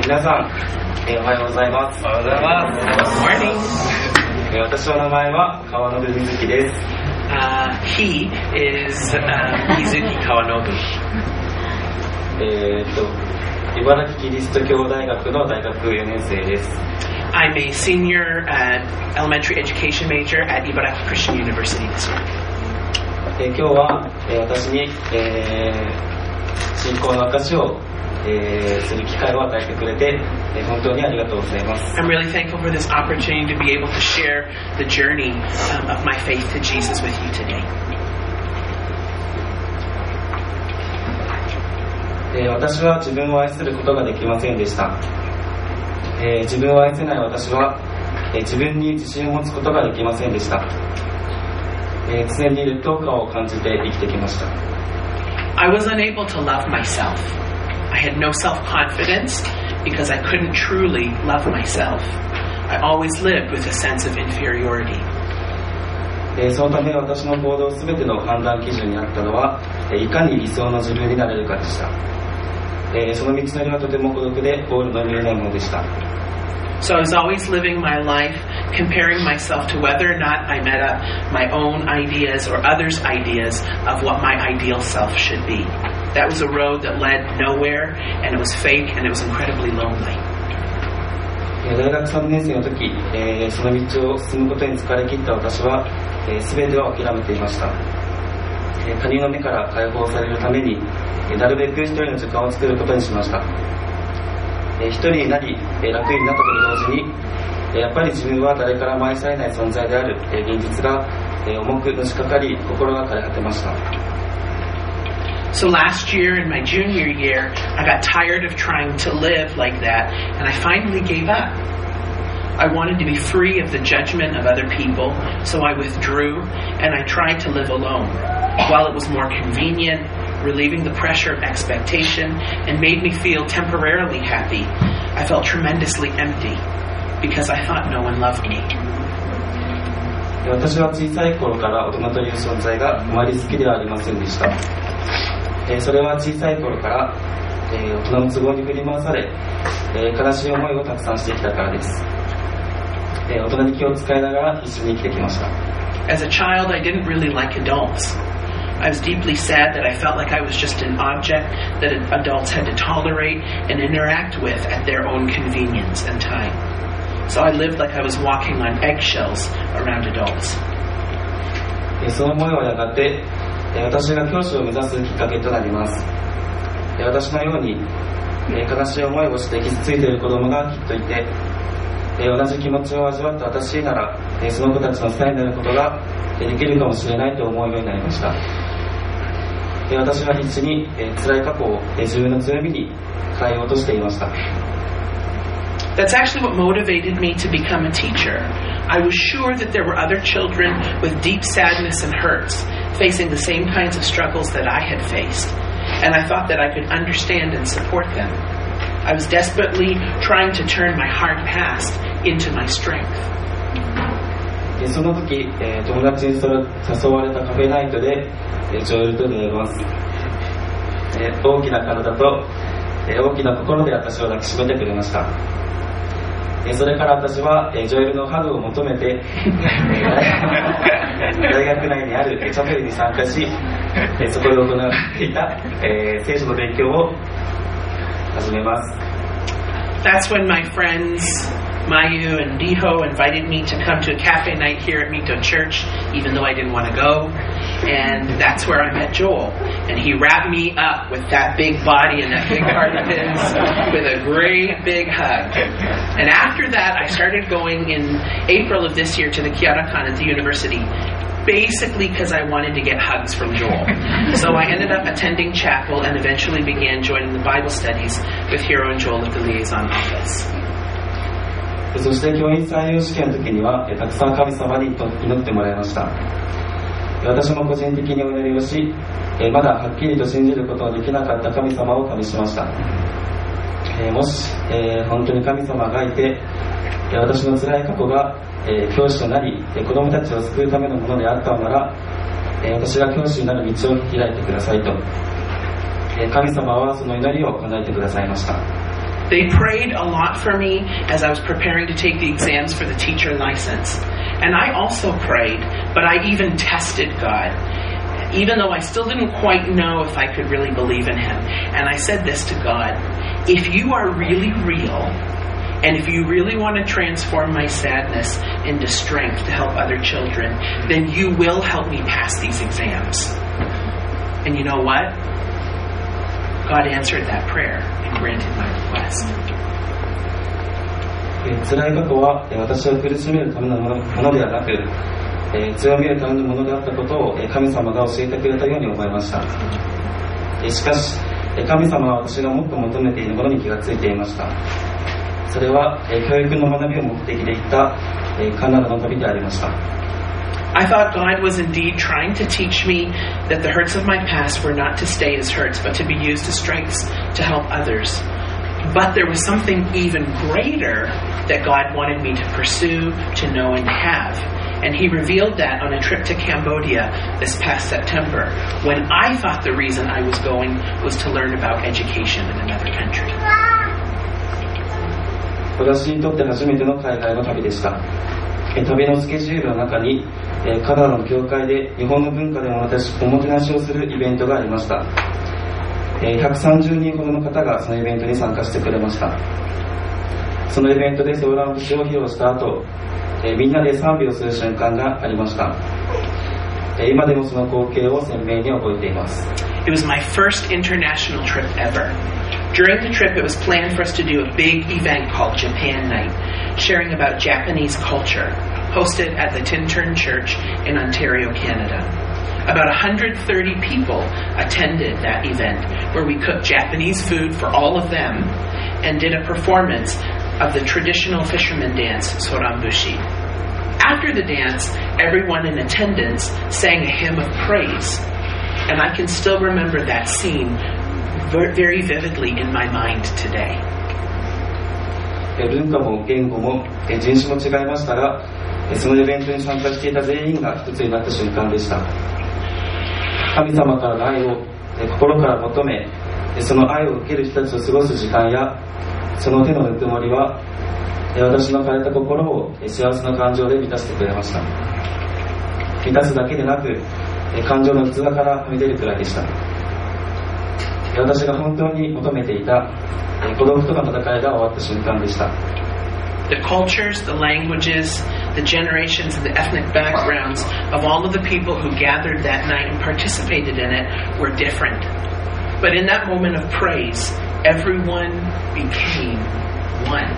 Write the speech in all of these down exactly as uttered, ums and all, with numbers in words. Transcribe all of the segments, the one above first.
皆さん、えー、おはようございます。 おはようございます。Good morning. えー、私の名前は川信瑞希です。 Uh, he is uh, Mizuki Kawanobu. えーっと茨城キリスト教大学の大学よねん生です。 I'm a senior uh, elementary education major at Ibaraki Christian University this year. えー、今日は、えー、私に、えー、信仰の証を、えー、する機会を与えてくれて、えー、本当にありがとうございます。 I'm really thankful for this opportunity to be able to share the journey um, of my faith to Jesus with you today. えー、私は自分を愛することができませんでした。えー、自分を愛せない私は、えー、自分に自信を持つことができませんでした。えー、常に劣等感を感じて生きてきました。 I was unable to love myself. I had no self-confidence because I couldn't truly love myself. I always lived with a sense of inferiority. えー、そのため私の行動すべての判断基準にあったのは、えー、いかに理想の自分になれるかでした。えー、その道のりはとても孤独でゴールの見えないものでした。 So I was always living my life comparing myself to whether or not I met up my own ideas or others' ideas of what my ideal self should be. That was a road that led nowhere, and it was fake, and it was incredibly lonely. 大学さんねん生の時、えー、その道を進むことに疲れ切った私は、えー、全てを諦めていました。えー、他人の目から解放されるために、えー、なるべく一人の時間を作ることにしました。えー、一人になり、えー、楽になったと同時に、えー、やっぱり自分は誰からも愛されない存在である、えー、現実が、えー、重くのしかかり、心が枯れ果てました。 So last year, in my junior year, I got tired of trying to live like that, and I finally gave up. I wanted to be free of the judgment of other people, so I withdrew, and I tried to live alone. While it was more convenient, relieving the pressure of expectation, and made me feel temporarily happy, I felt tremendously empty, because I thought no one loved me. 私は小さい頃から大人という存在があまり好きではありませんでした。えー、それは小さい頃から、えー、大人の都合に振り回され、えー、悲しい思いをたくさんしてきたからです。えー、大人に気を使いながら必死に生きてきました。 As a child, I didn't really like adults. I was deeply sad that I felt like I was just an object that adults had to tolerate and interact with at their own convenience and time. So I lived like I was walking on eggshells around adults. えー、その思いはやがて私が教師を目指すきっかけとなります。私のように悲しい思いをして傷ついている子供がきっといて、同じ気持ちを味わった私ならその子たちの支えになることができるかもしれないと思うようになりました。私は必死に辛い過去を自分の強みに変えようとしていました。 That's actually what motivated me to become a teacher. I was sure that there were other children with deep sadness and hurts, facing the same kinds of struggles that I had faced, and I thought that I could understand and support them. I was desperately trying to turn my hard past into my strength. その時、友達に誘われたカフェナイトでジョエルと出会います。大きな体と大きな心で私を抱きしめてくれました。それから私はジョエルのハグを求めて大学内にあるチャペルに参加し、そこで行っていた聖書の勉強を始めます。 That's when my friends Mayu and Diho invited me to come to a cafe night here at Mito Church, even though I didn't want to go. And that's where I met Joel. And he wrapped me up with that big body and that big heart of his with a great big hug. And after that, I started going in April of this year to the Kiarakan at the university, basically because I wanted to get hugs from Joel. So I ended up attending chapel and eventually began joining the Bible studies with Hiro and Joel at the liaison office. そして教員採用試験の時にはたくさん神様に祈ってもらいました。私も個人的にお祈りをし、まだはっきりと信じることのできなかった神様を試しました。もし本当に神様がいて、私の辛い過去が教師となり子供たちを救うためのものであったのなら、私が教師になる道を開いてくださいと、神様はその祈りを叶えてくださいました。 They prayed a lot for me as I was preparing to take the exams for the teacher license. And I also prayed, but I even tested God, even though I still didn't quite know if I could really believe in Him. And I said this to God: if you are really real, and if you really want to transform my sadness into strength to help other children, then you will help me pass these exams. And you know what? God answered that prayer and granted my request. 辛い過去は私を苦しめるためのものではなく、強みるためのものであったことを神様が教えてくれたように思いました。しかし神様は私がもっと求めているものに気がついていました。それは教育の学びを目的で行ったカナダの旅でありました。 I thought God was indeed trying to teach me that the hurts of my past were not to stay as hurts, but to be used as strengths to help others. But there was something even greater that God wanted me to pursue, to know, and to have. And He revealed that on a trip to Cambodia this past September, when I thought the reason I was going was to learn about education in another country. 私にとって初めての海外の旅でした。旅のスケジュールの中にカナダの教会で日本の文化でおもてなしをするイベントがありました。ひゃくさんじゅうにんほどの方がそのイベントに参加してくれました。そのイベントでソーラン節を披露した後、みんなで賛美をする瞬間がありました。今でもその光景を鮮明に覚えています。 It was my first international trip ever. During the trip, it was planned for us to do a big event called Japan Night, sharing about Japanese culture, hosted at the Tintern Church in Ontario, Canada. About one hundred thirty people attended that event, where we cooked Japanese food for all of them and did a performance of the traditional fisherman dance, Sorambushi. After the dance, everyone in attendance sang a hymn of praise, and I can still remember that scene very vividly in my mind today. 文化も言語も人種も違いましたが、そのイベントに参加していた全員が一つになった瞬間でした。神様からの愛を心から求め、その愛を受ける人たちと過ごす時間や、その手のぬくもりは私の枯れた心を幸せな感情で満たしてくれました。満たすだけでなく、感情の器からはみ出るくらいでした。私が本当に求めていた孤独との戦いが終わった瞬間でした。 The cultures, the languages, the generations, and the ethnic backgrounds of all of the people who gathered that night and participated in it were different. But in that moment of praise, everyone became one.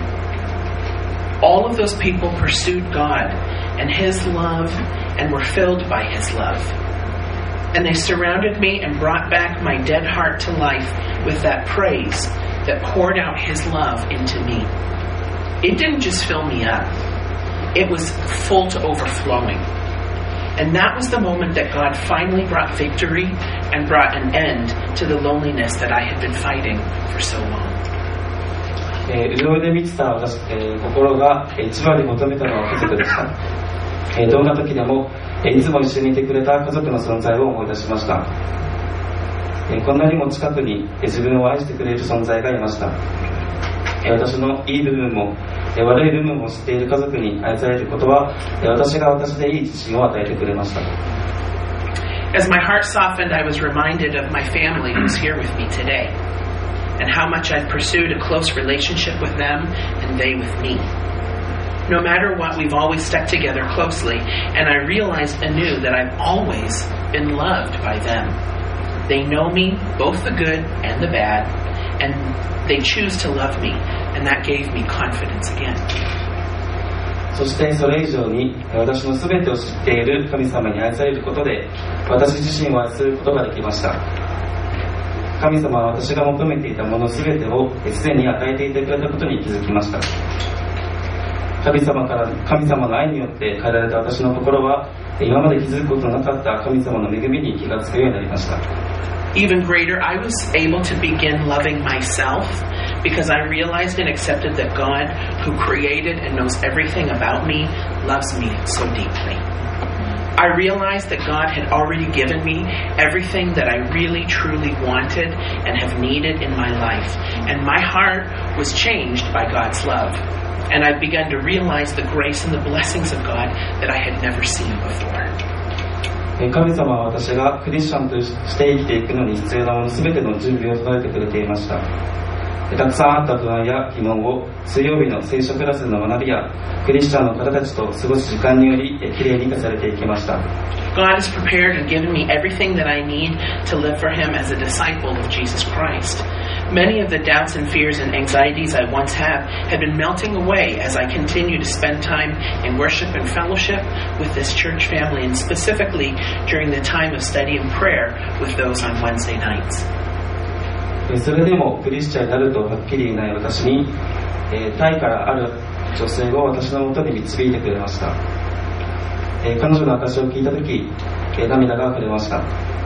All of those people pursued God and His love and were filled by His love. And they surrounded me and brought back my dead heart to life with that praise that poured out His love into me. It didn't just fill me up. It was full to overflowing. And that was the moment that God finally brought victory and brought an end to the loneliness that I had been fighting for so long. 潤いで満ちた私、えー、心が一番に求めたのは家族でした。えー、どんな時でもいつも一緒にいてくれた家族の存在を思い出しました。こんなにも近くに自分を愛してくれる存在がいました。私のいい部分も悪い部分も知っている家族に愛されることは私が私でいい自信を与えてくれました。 As my heart softened, I was reminded of my family who's here with me today, and how much I've pursued a close relationship with them and they with me. No matter what, we've always stuck together closely, and I realized anew that I've always been loved by them. They know me, both the good and the bad, and they choose to love me, and that gave me confidence again. そしてそれ以上に私のすべてを知っている神様に愛されることで私自身を愛することができました。神様は私が求めていたものすべてをすでに与えていてくれたことに気づきました。神様から神様の愛によって変えられた私の心は今まで気づくことのなかった神様の恵みに気がつくようになりました。 Even greater, I was able to begin loving myself because I realized and accepted that God, who created and knows everything about me, loves me so deeply. I realized that God had already given me everything that I really truly wanted and have needed in my life. And my heart was changed by God's love. And I've begun to realize the grace and the blessings of God that I had never seen before. 神様は私がクリスチャンとして生きていくのに必要なもの全ての準備を整えてくれていました。たくさんあった不安や疑問を水曜日の聖書クラスの学びやクリスチャンの方たちと過ごす時間によりきれいに生かされていきました。 God has prepared and given me everything that I need to live for Him as a disciple of Jesus Christ. Many of the doubts and fears and anxieties I once had have been melting away as I continue to spend time in worship and fellowship with this church family, and specifically during the time of study and prayer with those on Wednesday nights. それでもクリスチャンになるとはっきり言えない私に、えー、タイからある女性を私のもとに導いてくれました。えー、彼女の証を聞いたとき、えー、涙が溢れました。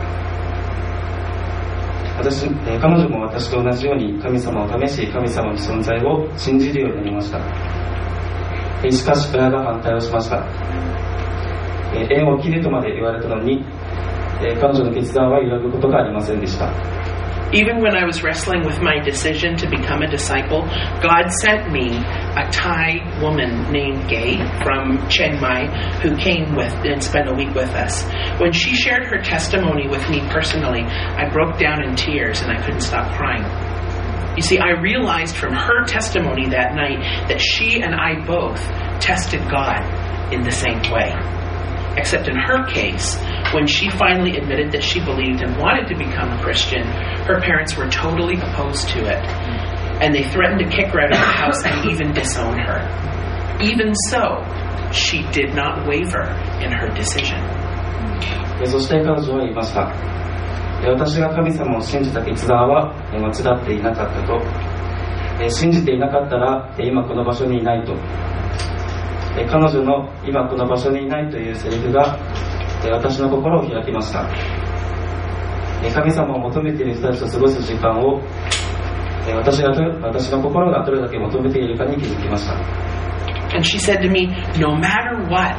私、えー、彼女も私と同じように神様を試し、神様の存在を信じるようになりました。えー、しかし親が反対をしました。えー、縁を切るとまで言われたのに、えー、彼女の決断は揺らぐことがありませんでした。 Even when I was wrestling with my decision to become a disciple, God sent me a Thai woman named Gay from Chiang Mai who came with and spent a week with us. When she shared her testimony with me personally, I broke down in tears and I couldn't stop crying. You see, I realized from her testimony that night that she and I both tested God in the same way. Except in her case, when she finally admitted that she believed and wanted to become a Christian, her parents were totally opposed to it. And they threatened to kick her out of the house and even disown her. Even so, she did not waver in her decision. そして彼女は言いました。私が神様を信じた決断は間違っていなかったと。信じていなかったら今この場所にいないと。彼女の今この場所にいないというセリフが私の心を開きました。神様を求めている人たちと過ごす時間を私が私の心がどれだけ求めているかに気づきました。 And she said to me, no matter what,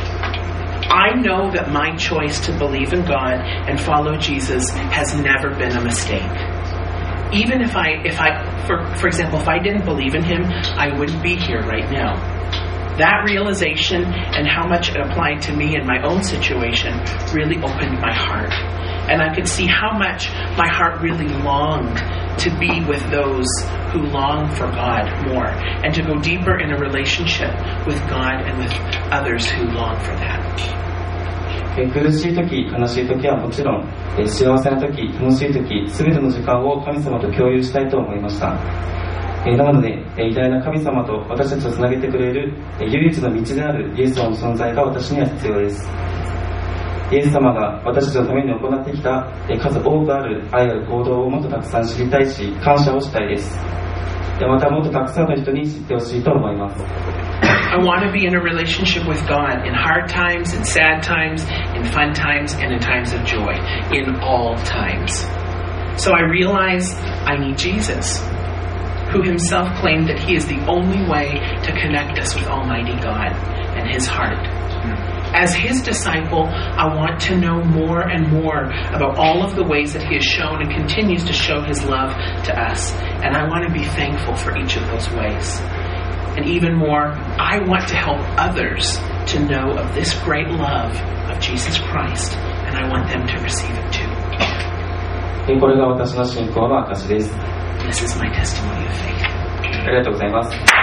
I know that my choice to believe in God and follow Jesus has never been a mistake. Even if I, if I, for, for example, if I didn't believe in Him, I wouldn't be here right now. That realization and how much it applied to me in my own situation really opened my heart. And I could see how much my heart really longed to be with those who long for God more, and to go deeper in a relationship with God and with others who long for that. 苦しい時、悲しい時はもちろん、幸せな時、楽しい時、すべての時間を神様と共有したいと思いました。なので、偉大な神様と私たちをつなげてくれる唯一の道であるイエス様の存在が私には必要です。イエス様が私たちのために行ってきた数多くある愛ある行動をもっとたくさん知りたいし、感謝をしたいです。またもっとたくさんの人に知ってほしいと思います。 I want to be in a relationship with God in hard times, in sad times, in fun times, and in times of joy, in all times. So I realize I need Jesus, who Himself claimed that He is the only way to connect us with Almighty God and His heart. As His disciple, I want to know more and more about all of the ways that He has shown and continues to show His love to us. And I want to be thankful for each of those ways. And even more, I want to help others to know of this great love of Jesus Christ. And I want them to receive it too. これが私の信仰の証です。 This is my testimony of faith. ありがとうございます。